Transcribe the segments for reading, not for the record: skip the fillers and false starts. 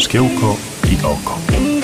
Szkiełko i oko.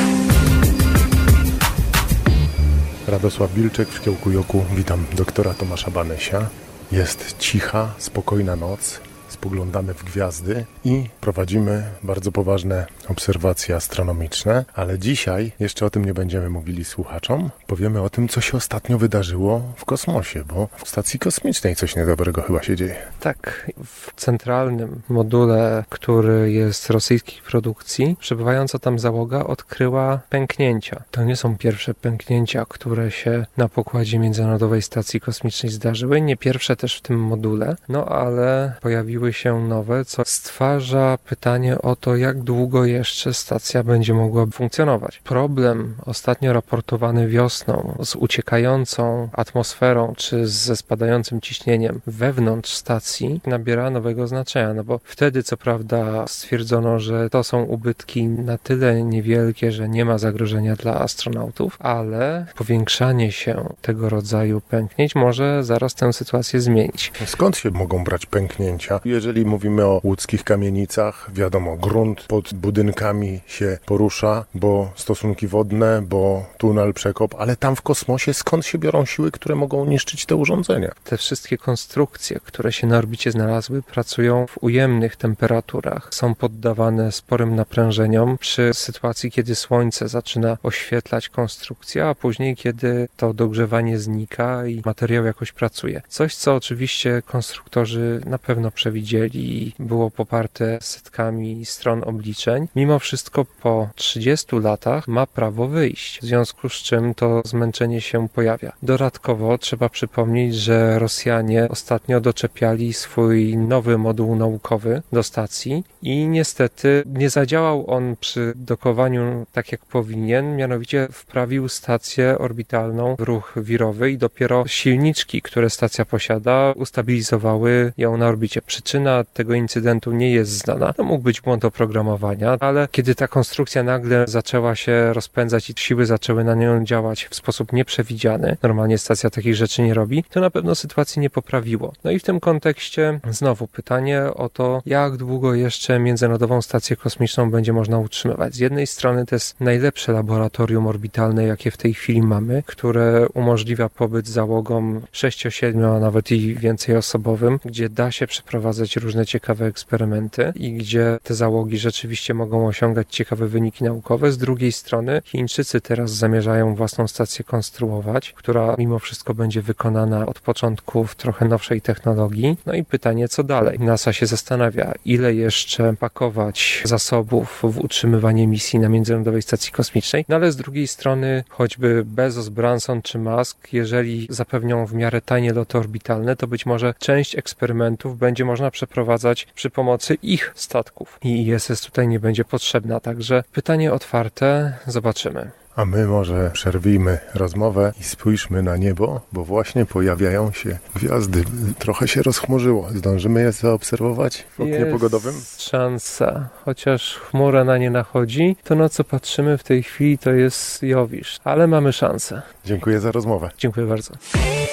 Radosław Bilczek w Szkiełku i Oku. Witam doktora Tomasza Banesia. Jest cicha, spokojna noc. Spoglądamy w gwiazdy i prowadzimy bardzo poważne obserwacje astronomiczne, ale dzisiaj jeszcze o tym nie będziemy mówili słuchaczom. Powiemy o tym, co się ostatnio wydarzyło w kosmosie, bo w stacji kosmicznej coś niedobrego chyba się dzieje. Tak, w centralnym module, który jest rosyjskiej produkcji, przebywająca tam załoga odkryła pęknięcia. To nie są pierwsze pęknięcia, które się na pokładzie Międzynarodowej Stacji Kosmicznej zdarzyły, nie pierwsze też w tym module, ale pojawiły się nowe, co stwarza pytanie o to, jak długo jeszcze stacja będzie mogła funkcjonować. Problem ostatnio raportowany wiosną z uciekającą atmosferą czy ze spadającym ciśnieniem wewnątrz stacji nabiera nowego znaczenia, bo wtedy co prawda stwierdzono, że to są ubytki na tyle niewielkie, że nie ma zagrożenia dla astronautów, ale powiększanie się tego rodzaju pęknięć może zaraz tę sytuację zmienić. Skąd się mogą brać pęknięcia? Jeżeli mówimy o łódzkich kamienicach, wiadomo, grunt pod budynkami się porusza, bo stosunki wodne, bo tunel, przekop, ale tam w kosmosie skąd się biorą siły, które mogą niszczyć te urządzenia? Te wszystkie konstrukcje, które się na orbicie znalazły, pracują w ujemnych temperaturach. Są poddawane sporym naprężeniom przy sytuacji, kiedy Słońce zaczyna oświetlać konstrukcję, a później, kiedy to dogrzewanie znika i materiał jakoś pracuje. Coś, co oczywiście konstruktorzy na pewno przewidzieli i było poparte setkami stron obliczeń. Mimo wszystko po 30 latach ma prawo wyjść, w związku z czym to zmęczenie się pojawia. Dodatkowo trzeba przypomnieć, że Rosjanie ostatnio doczepiali swój nowy moduł naukowy do stacji i niestety nie zadziałał on przy dokowaniu tak jak powinien, mianowicie wprawił stację orbitalną w ruch wirowy i dopiero silniczki, które stacja posiada, ustabilizowały ją na orbicie. Przyczyna tego incydentu nie jest znana. To mógł być błąd oprogramowania, ale kiedy ta konstrukcja nagle zaczęła się rozpędzać i siły zaczęły na nią działać w sposób nieprzewidziany, normalnie stacja takich rzeczy nie robi, to na pewno sytuacji nie poprawiło. No i w tym kontekście znowu pytanie o to, jak długo jeszcze Międzynarodową Stację Kosmiczną będzie można utrzymywać. Z jednej strony to jest najlepsze laboratorium orbitalne, jakie w tej chwili mamy, które umożliwia pobyt załogom 6, 7, a nawet i więcej osobowym, gdzie da się przeprowadzać różne ciekawe eksperymenty i gdzie te załogi rzeczywiście mogą osiągać ciekawe wyniki naukowe. Z drugiej strony Chińczycy teraz zamierzają własną stację konstruować, która mimo wszystko będzie wykonana od początku w trochę nowszej technologii. No i pytanie, co dalej? NASA się zastanawia, ile jeszcze pakować zasobów w utrzymywanie misji na Międzynarodowej Stacji Kosmicznej, no ale z drugiej strony choćby Bezos, Branson czy Musk, jeżeli zapewnią w miarę tanie loty orbitalne, to być może część eksperymentów będzie można przeprowadzać przy pomocy ich statków i ISS tutaj nie będzie potrzebna, także pytanie otwarte, zobaczymy. A my może przerwijmy rozmowę i spójrzmy na niebo, bo właśnie pojawiają się gwiazdy. Trochę się rozchmurzyło. Zdążymy je zaobserwować w oknie pogodowym? Jest szansa, chociaż chmura na nie nachodzi, to na co patrzymy w tej chwili to jest Jowisz, ale mamy szansę. Dziękuję za rozmowę. Dziękuję bardzo.